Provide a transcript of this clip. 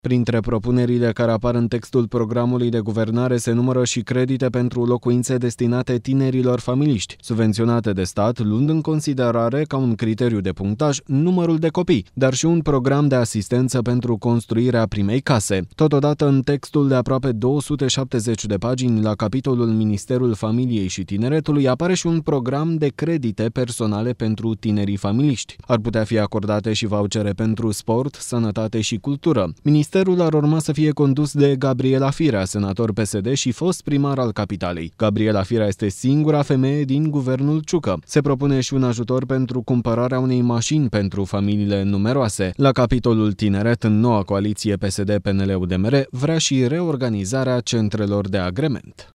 Printre propunerile care apar în textul programului de guvernare se numără și credite pentru locuințe destinate tinerilor familiști, subvenționate de stat, luând în considerare ca un criteriu de punctaj numărul de copii, dar și un program de asistență pentru construirea primei case. Totodată, în textul de aproape 270 de pagini, la capitolul Ministerul Familiei și Tineretului, apare și un program de credite personale pentru tinerii familiști. Ar putea fi acordate și vouchere pentru sport, sănătate și cultură. Ministerul ar urma să fie condus de Gabriela Firea, senator PSD și fost primar al capitalei. Gabriela Firea este singura femeie din guvernul Ciucă. Se propune și un ajutor pentru cumpărarea unei mașini pentru familiile numeroase. La capitolul tineret, în noua coaliție PSD-PNL-UDMR, vrea și reorganizarea centrelor de agrement.